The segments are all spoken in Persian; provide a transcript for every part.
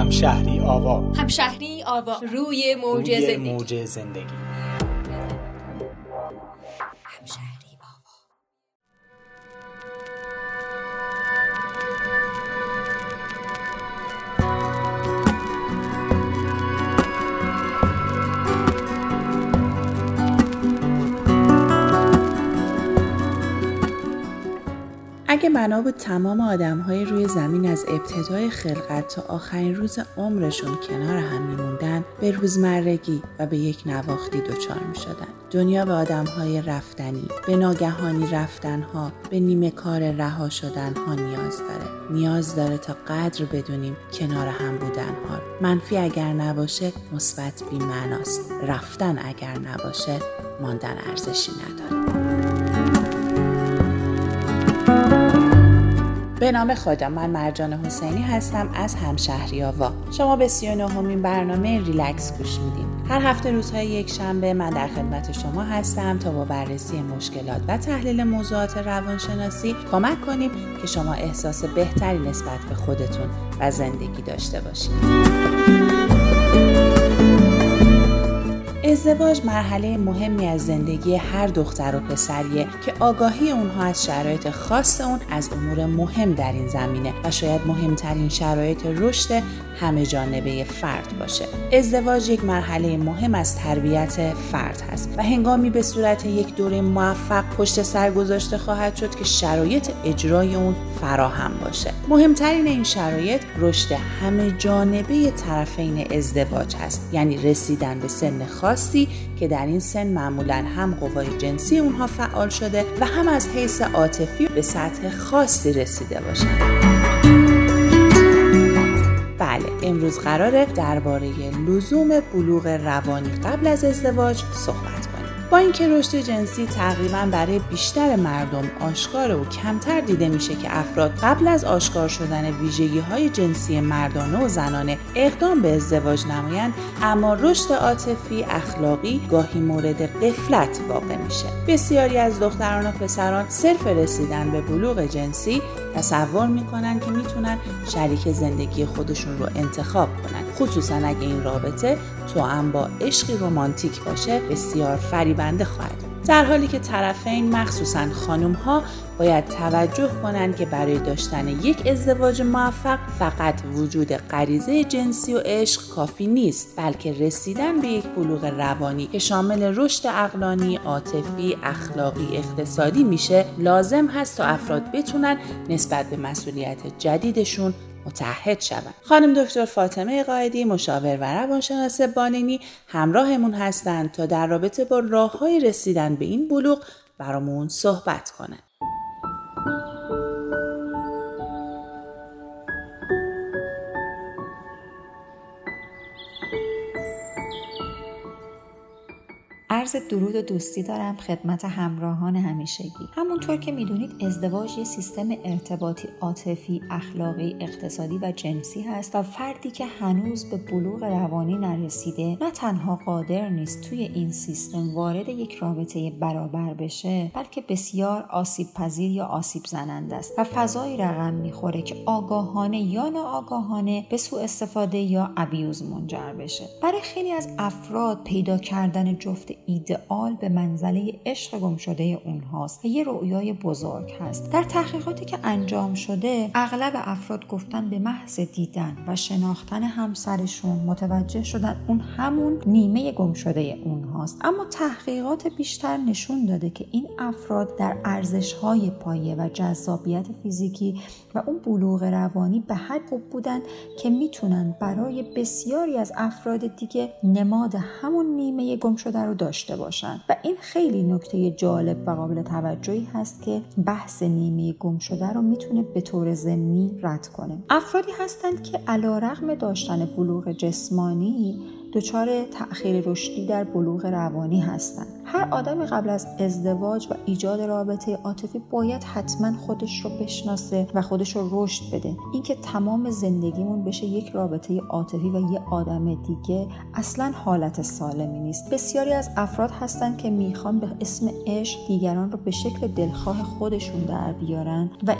همشهری آوا. همشهری آوا، روی موج زندگی. موج زندگی. همشهری آوا. اگه بنا بود تمام آدم‌های روی زمین از ابتدای خلقت تا آخرین روز عمرشون کنار هم می‌موندن، به روزمرگی و به یک نواختی دچار می‌شدن. دنیا به آدم‌های رفتنی، به ناگهانی رفتن‌ها، به نیمه کار رها شدن‌ها نیاز داره تا قدر بدونیم کنار هم بودن‌ها. منفی اگر نباشه، مثبت بی‌معناست. رفتن اگر نباشه، ماندن ارزشی نداره. به نام خدا، من مرجان حسینی هستم از همشهری آوا. شما به 39مین برنامه ریلکس گوش میدین. هر هفته روزهای یک شنبه من در خدمت شما هستم تا با بررسی مشکلات و تحلیل موضوعات روانشناسی کمک کنیم که شما احساس بهتری نسبت به خودتون و زندگی داشته باشید. ازدواج مرحله مهمی از زندگی هر دختر و پسریه که آگاهی اونها از شرایط خاص اون از امور مهم در این زمینه و شاید مهمترین شرایط رشد همه جانبه فرد باشه. ازدواج یک مرحله مهم از تربیت فرد هست و هنگامی به صورت یک دوره موفق پشت سر گذاشته خواهد شد که شرایط اجرای اون فراهم باشه. مهمترین این شرایط رشد همه جانبه طرفین ازدواج هست، یعنی رسیدن به سن خاصی که در این سن معمولاً هم قوای جنسی اونها فعال شده و هم از حیث عاطفی به سطح خاصی رسیده باشند. بله، امروز قراره درباره لزوم بلوغ روانی قبل از ازدواج صحبت کنیم. با اینکه رشد جنسی تقریباً برای بیشتر مردم آشکار و کمتر دیده میشه که افراد قبل از آشکار شدن ویژگی‌های جنسی مردانه و زنانه اقدام به ازدواج نمایند، اما رشد عاطفی، اخلاقی گاهی مورد غفلت واقع میشه. بسیاری از دختران و پسران صرف رسیدن به بلوغ جنسی تصور میکنن که میتونن شریک زندگی خودشون رو انتخاب کنن، خصوصا اگه این رابطه توأم با عشقی رمانتیک باشه بسیار فریبنده خواهد. در حالی که طرفین مخصوصا خانم‌ها باید توجه کنند که برای داشتن یک ازدواج موفق فقط وجود غریزه جنسی و عشق کافی نیست، بلکه رسیدن به یک بلوغ روانی که شامل رشد عقلانی، عاطفی، اخلاقی، اقتصادی میشه لازم هست تا افراد بتونن نسبت به مسئولیت جدیدشون متحد شوند. خانم دکتر فاطمه قائدی، مشاور و روانشناس بالینی، همراهمون هستند تا در رابطه با راه‌های رسیدن به این بلوغ برامون صحبت کنند. عرض درود و دوستی دارم خدمت همراهان همیشگی. همونطور که میدونید ازدواج یه سیستم ارتباطی عاطفی، اخلاقی، اقتصادی و جنسی هست و فردی که هنوز به بلوغ روانی نرسیده نه تنها قادر نیست توی این سیستم وارد یک رابطه برابر بشه، بلکه بسیار آسیب پذیر یا آسیب زننده است و فضایی رقم میخوره که آگاهانه یا ناآگاهانه به سوء استفاده یا ابیوز منجر بشه. برای خیلی از افراد پیدا کردن جفت ایدئال به منزله عشق گم شده اونهاست و یه رؤیای بزرگ هست. در تحقیقاتی که انجام شده اغلب افراد گفتن به محض دیدن و شناختن همسرشون متوجه شدن اون همون نیمه گم شده اونهاست. اما تحقیقات بیشتر نشون داده که این افراد در ارزش‌های پایه و جذابیت فیزیکی و اون بلوغ روانی به حد خوب بودن که میتونن برای بسیاری از افراد دیگه نماد همون نیمه گم شده رو داشته باشن و این خیلی نکته جالب و قابل توجهی هست که بحث نیمه گم شده رو میتونه به طور ضمنی رد کنه. افرادی هستند که علیرغم داشتن بلوغ جسمانی دچار تأخیر رشدی در بلوغ روانی هستند. هر آدم قبل از ازدواج و ایجاد رابطه عاطفی باید حتما خودش رو بشناسه و خودش رو رشد بده. اینکه تمام زندگیمون بشه یک رابطه عاطفی و یه آدم دیگه اصلا حالت سالمی نیست. بسیاری از افراد هستن که میخوان به اسم عشق دیگران رو به شکل دلخواه خودشون در بیارن و این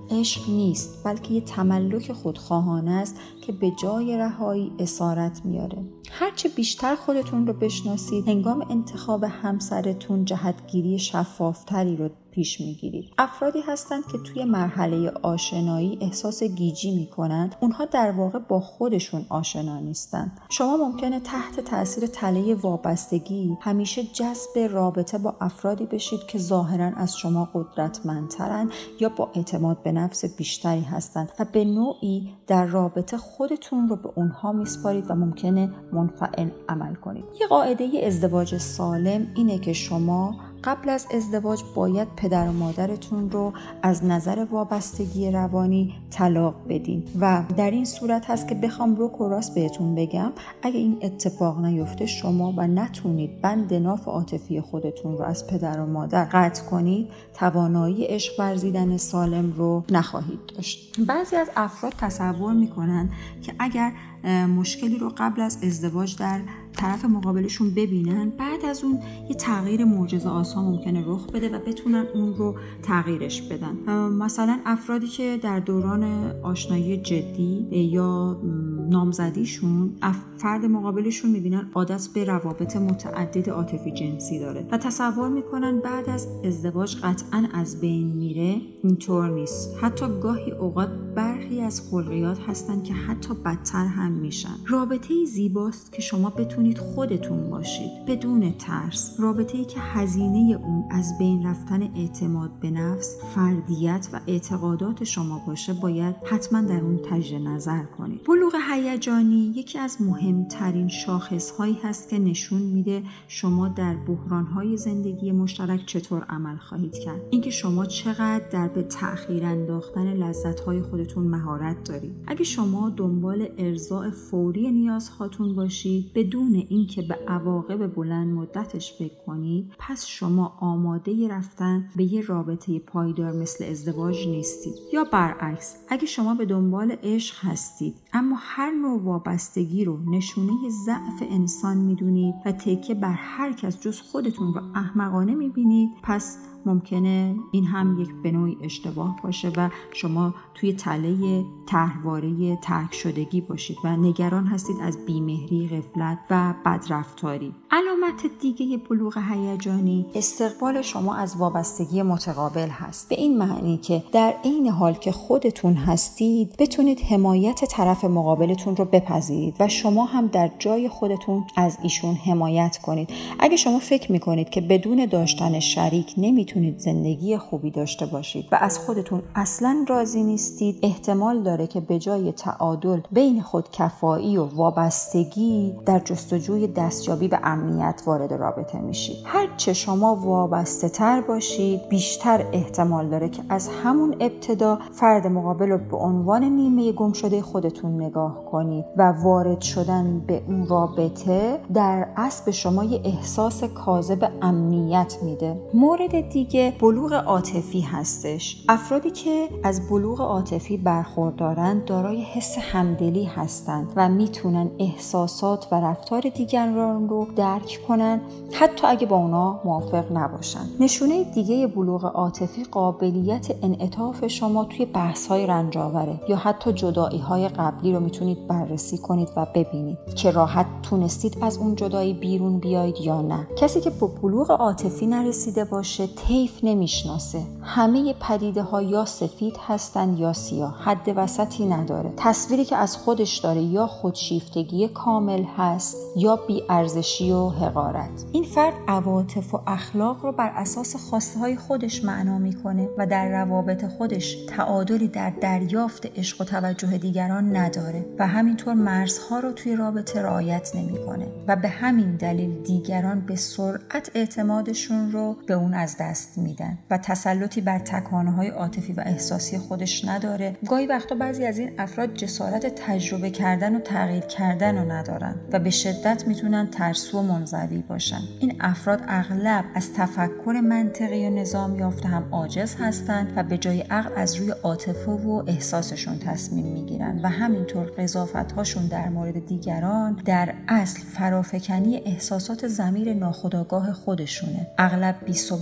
عشق نیست، بلکه یه تملک خودخواهانه است که به جای رهایی اسارت میاره. هرچه بیشتر خودتون رو بشناسید، هنگام انتخاب همسرتون جهتگیری شفافتری رو پیش میگیرید. افرادی هستند که توی مرحله آشنایی احساس گیجی میکنند. اونها در واقع با خودشون آشنا نیستند. شما ممکنه تحت تاثیر تله وابستگی همیشه جذب رابطه با افرادی بشید که ظاهراً از شما قدرتمندترن یا با اعتماد به نفس بیشتری هستند و به نوعی در رابطه خودتون رو به اونها میسپارید و ممکنه منفعل عمل کنید. یه قاعده ازدواج سالم اینه که شما قبل از ازدواج باید پدر و مادرتون رو از نظر وابستگی روانی طلاق بدین و در این صورت هست که بخوام رو راست بهتون بگم، اگه این اتفاق نیفته شما و نتونید بند ناف عاطفی خودتون رو از پدر و مادر قطع کنید، توانایی عشق ورزیدن سالم رو نخواهید داشت. بعضی از افراد تصور میکنن که اگر مشکلی رو قبل از ازدواج در طرف مقابلشون ببینن، بعد از اون یه تغییر معجزه آسا ممکنه رخ بده و بتونن اون رو تغییرش بدن. مثلا افرادی که در دوران آشنایی جدی یا نامزدیشون فرد مقابلشون میبینن عادت به روابط متعدد عاطفی جنسی داره و تصور میکنن بعد از ازدواج قطعاً از بین میره. اینطور نیست. حتی گاهی اوقات برخی از خلقیات هستن که حتی بدتر هم میشن. رابطه‌ای زیباست که شما بتونید خودتون باشید بدون ترس. رابطه‌ای که هزینه اون از بین رفتن اعتماد به نفس، فردیت و اعتقادات شما باشه، باید حتما در اون تجدید نظر کنید. بلوغ هیجانی یکی از مهمترین شاخصهایی هست که نشون میده شما در بحران‌های زندگی مشترک چطور عمل خواهید کرد. اینکه شما چقدر در به تأخیر انداختن لذت‌های خودتون مهارت دارید. اگه شما دنبال ارضاء فوری نیازهاتون باشید بدون اینکه به عواقب بلند مدتش فکر کنید، پس شما آماده رفتن به یه رابطه پایدار مثل ازدواج نیستید. یا برعکس، اگه شما به دنبال عشق هستید اما هر نوع وابستگی رو نشونه ضعف انسان میدونید و تکیه بر هر کس جز خودتون رو احمقانه میبینید، پس ممکنه این هم یک به نوعی اشتباه باشه و شما توی تله طرحواره ترک شدگی باشید و نگران هستید از بیمهری، غفلت و بدرفتاری. علامت دیگه بلوغ هیجانی استقبال شما از وابستگی متقابل هست. به این معنی که در عین حال که خودتون هستید بتونید حمایت طرف مقابلتون رو بپذیرید و شما هم در جای خودتون از ایشون حمایت کنید. اگه شما فکر میکنید که بدون داشتن شریک نمیتونید زندگی خوبی داشته باشید و از خودتون اصلاً راضی نیستید، احتمال داره که به جای تعادل بین خودکفایی و وابستگی در جستجوی دستیابی به امنیت وارد رابطه میشید. هرچه شما وابسته تر باشید بیشتر احتمال داره که از همون ابتدا فرد مقابل رو به عنوان نیمه گم شده خودتون نگاه کنید و وارد شدن به اون رابطه در اصل به شما یه احساس کاذب امنیت میده. مورد دیگه بلوغ عاطفی هستش. افرادی که از بلوغ عاطفی برخوردارند دارای حس همدلی هستند و میتونن احساسات و رفتار دیگران رو درک کنن حتی اگه با اونا موافق نباشن. نشونه دیگه بلوغ عاطفی قابلیت انعطاف شما توی بحث‌های رنجاوره یا حتی جدایی‌های قبلی رو میتونید بررسی کنید و ببینید که راحت تونستید از اون جدایی بیرون بیاید یا نه. کسی که با بلوغ عاطفی نرسیده باشه طیف نمیشناسه. همه پدیده‌ها یا سفید هستن یا سیاه، حد وسطی نداره. تصویری که از خودش داره یا خودشیفتگی کامل هست یا بی‌ارزشی و حقارت. این فرد عواطف و اخلاق رو بر اساس خواسته‌های خودش معنا میکنه و در روابط خودش تعادلی در دریافت عشق و توجه دیگران نداره و همینطور مرزها رو توی رابطه رعایت نمیکنه و به همین دلیل دیگران به سرعت اعتمادشون رو به اون از دست میدن و تسلطی بر تکانه‌های عاطفی و احساسی خودش نداره. گاهی وقتا بعضی از این افراد جسارت تجربه کردن و تغییر کردن رو ندارن و به شدت میتونن ترسو و منزوی باشن. این افراد اغلب از تفکر منطقی و نظام یافته هم عاجز هستند و به جای عقل از روی عاطفه و احساسشون تصمیم میگیرن و همینطور قضاوت‌هاشون در مورد دیگران در اصل فرافکنی احساسات ضمیر ناخودآگاه خودشونه. اغلب بی‌ثباتن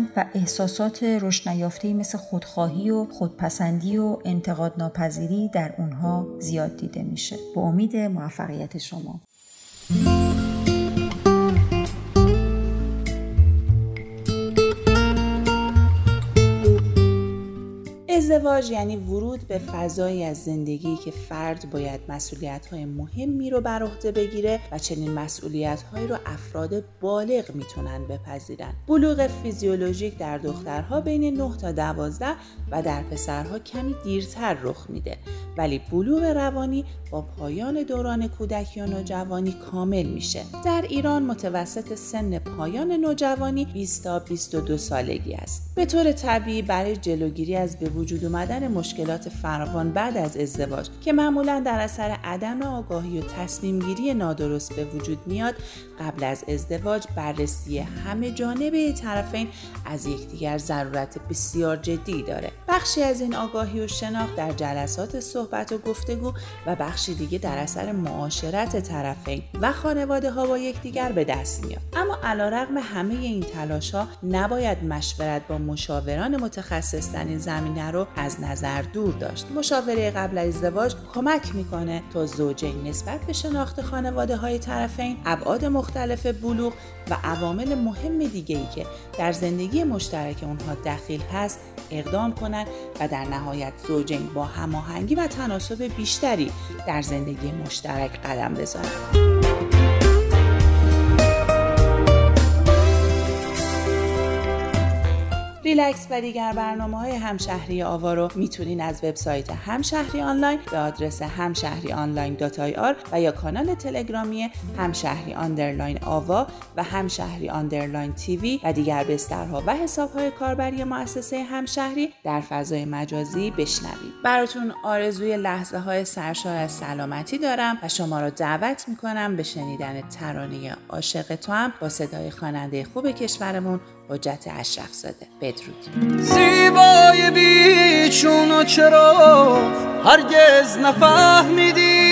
میسازند و احساسات رشد نیافته‌ای مثل خودخواهی و خودپسندی و انتقاد ناپذیری در اونها زیاد دیده میشه. با امید موفقیت شما. ازدواج یعنی ورود به فضایی از زندگی که فرد باید مسئولیت‌های مهمی رو بر عهده بگیره و چنین مسئولیت‌هایی رو افراد بالغ میتونن بپذیرن. بلوغ فیزیولوژیک در دخترها بین 9 تا 12 و در پسرها کمی دیرتر رخ میده، ولی بلوغ روانی با پایان دوران کودکی و نوجوانی کامل میشه. در ایران متوسط سن پایان نوجوانی 20 تا 22 سالگی است. به طور طبیعی برای جلوگیری از به وجود اومدن مشکلات فراوان بعد از ازدواج که معمولاً در اثر عدم آگاهی و تصمیم گیری نادرست به وجود میاد، قبل از ازدواج بررسی همه جانبه طرفین از یکدیگر ضرورت بسیار جدی داره. بخشی از این آگاهی و شناخت در جلسات صحبت و گفتگو و بخشی دیگه در اثر معاشرت طرفین و خانواده ها با یکدیگر به دست میاد. اما علیرغم همه این تلاش‌ها نباید مشورت با مشاوران متخصص در این زمینه رو از نظر دور داشت. مشاوره قبل از ازدواج کمک میکنه تا زوجین نسبت به شناخت خانواده های طرفین، ابعاد مختلف بلوغ و عوامل مهم دیگه‌ای که در زندگی مشترک اونها دخیل هست اقدام کنند و در نهایت زوجین با هماهنگی و تناسب بیشتری در زندگی مشترک قدم بذارند. ریلکس و دیگر برنامه‌های همشهری آوا رو میتونین از وبسایت همشهری آنلاین به آدرس hamshahrionline.ir و یا کانال تلگرامی همشهری آوا و همشهری TV و دیگر بسترها و حساب‌های کاربری مؤسسه همشهری در فضای مجازی بشنوید. براتون آرزوی لحظه‌های سرشار از سلامتی دارم و شما رو دعوت میکنم به شنیدن ترانه عاشق توام با صدای خواننده خوب کشورمون حجت اشرف‌زاده. بدرود. زیبای بیچون چرا هرگز نفهمیدی،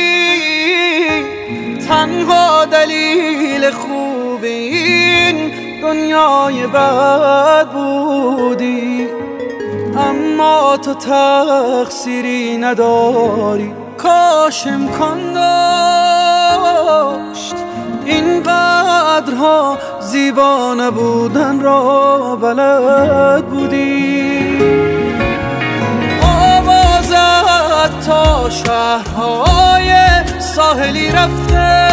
تنها دلیل خوب این دنیای بد بودی، اما تو تقصیری نداری. کاش امکان داشت این قدرها زیبا نبودن را بلد بودی. آوازت تا شهرهای ساحلی رفته،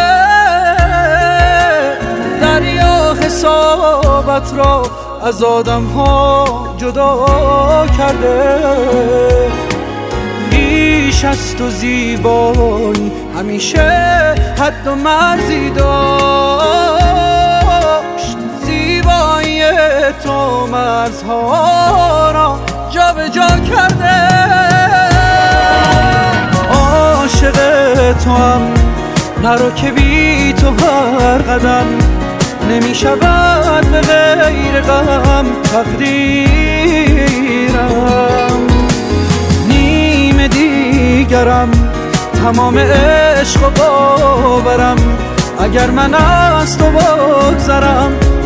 دریا حسابت را از آدمها جدا کرده. بیش از تو زیبایی همیشه حد و مرزی داشت، زیبایی تو مرزها را جا به جا کرده. عاشق تو هم نرو که بی تو هر قدم نمی شود به غیر غم تقدیرم. نیم دیگرم تمام عشق و باورم، اگر من از تو بگذرم